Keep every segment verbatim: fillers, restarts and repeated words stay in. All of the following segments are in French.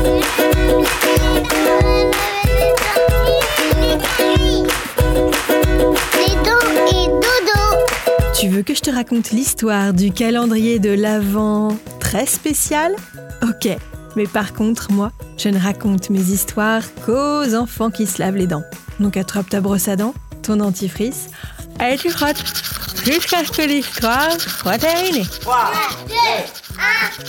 Tu veux que je te raconte l'histoire du calendrier de l'Avent très spécial ? Ok, mais par contre, moi, je ne raconte mes histoires qu'aux enfants qui se lavent les dents. Donc attrape ta brosse à dents, ton dentifrice, et tu frottes jusqu'à ce que l'histoire soit terminée. trois, deux, un,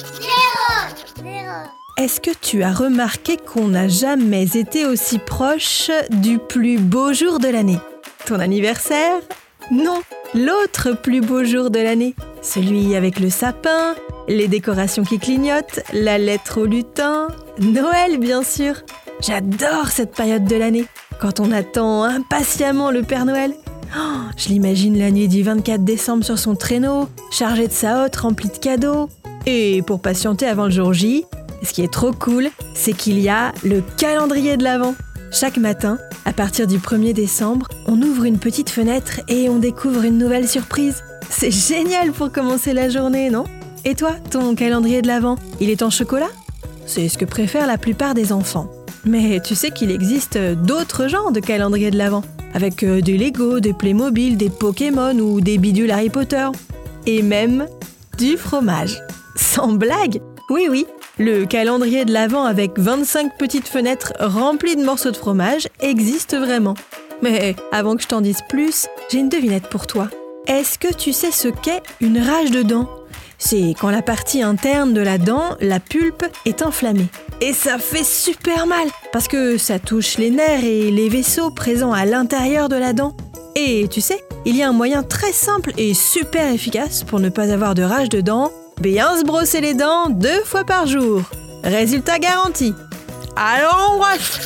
zéro, zéro. Est-ce que tu as remarqué qu'on n'a jamais été aussi proche du plus beau jour de l'année ? Ton anniversaire ? Non, l'autre plus beau jour de l'année. Celui avec le sapin, les décorations qui clignotent, la lettre au lutin, Noël bien sûr. J'adore cette période de l'année, quand on attend impatiemment le Père Noël. Oh, je l'imagine la nuit du vingt-quatre décembre sur son traîneau, chargé de sa hotte remplie de cadeaux. Et pour patienter avant le jour J, ce qui est trop cool, c'est qu'il y a le calendrier de l'Avent. Chaque matin, à partir du premier décembre, on ouvre une petite fenêtre et on découvre une nouvelle surprise. C'est génial pour commencer la journée, non ? Et toi, ton calendrier de l'Avent, il est en chocolat ? C'est ce que préfèrent la plupart des enfants. Mais tu sais qu'il existe d'autres genres de calendrier de l'Avent, avec des Lego, des Playmobil, des Pokémon ou des bidules Harry Potter. Et même du fromage. Sans blague ? Oui, oui, le calendrier de l'Avent avec vingt-cinq petites fenêtres remplies de morceaux de fromage existe vraiment. Mais avant que je t'en dise plus, j'ai une devinette pour toi. Est-ce que tu sais ce qu'est une rage de dents ? C'est quand la partie interne de la dent, la pulpe, est inflammée. Et ça fait super mal, parce que ça touche les nerfs et les vaisseaux présents à l'intérieur de la dent. Et tu sais, il y a un moyen très simple et super efficace pour ne pas avoir de rage de dents. Bien se brosser les dents deux fois par jour. Résultat garanti. Alors on brosse.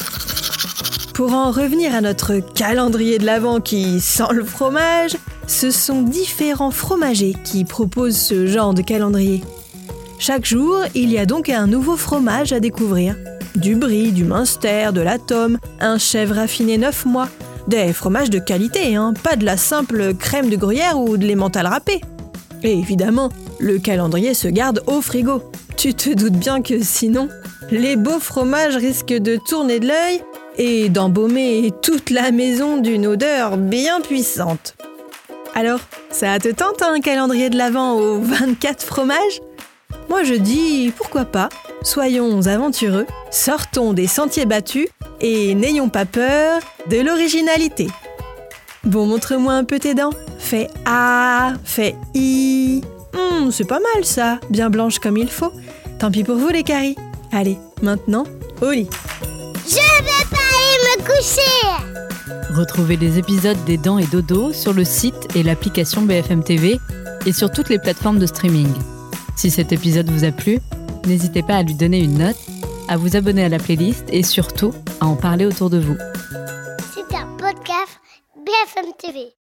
Pour en revenir à notre calendrier de l'Avent qui sent le fromage, ce sont différents fromagers qui proposent ce genre de calendrier. Chaque jour, il y a donc un nouveau fromage à découvrir. Du Brie, du Munster, de la Tome, un chèvre raffiné neuf mois. Des fromages de qualité, hein, pas de la simple crème de gruyère ou de l'emmental râpé. Et évidemment, le calendrier se garde au frigo. Tu te doutes bien que sinon, les beaux fromages risquent de tourner de l'œil et d'embaumer toute la maison d'une odeur bien puissante. Alors, ça te tente un calendrier de l'Avent aux vingt-quatre fromages ? Moi je dis pourquoi pas, soyons aventureux, sortons des sentiers battus et n'ayons pas peur de l'originalité. Bon, montre-moi un peu tes dents. Fais A, fais I. Hum, c'est pas mal ça, bien blanche comme il faut. Tant pis pour vous les caries. Allez, maintenant, au lit. Je vais pas aller me coucher. Retrouvez les épisodes des Dents et Dodo sur le site et l'application B F M T V et sur toutes les plateformes de streaming. Si cet épisode vous a plu, n'hésitez pas à lui donner une note, à vous abonner à la playlist et surtout à en parler autour de vous. C'est un podcast B F M T V.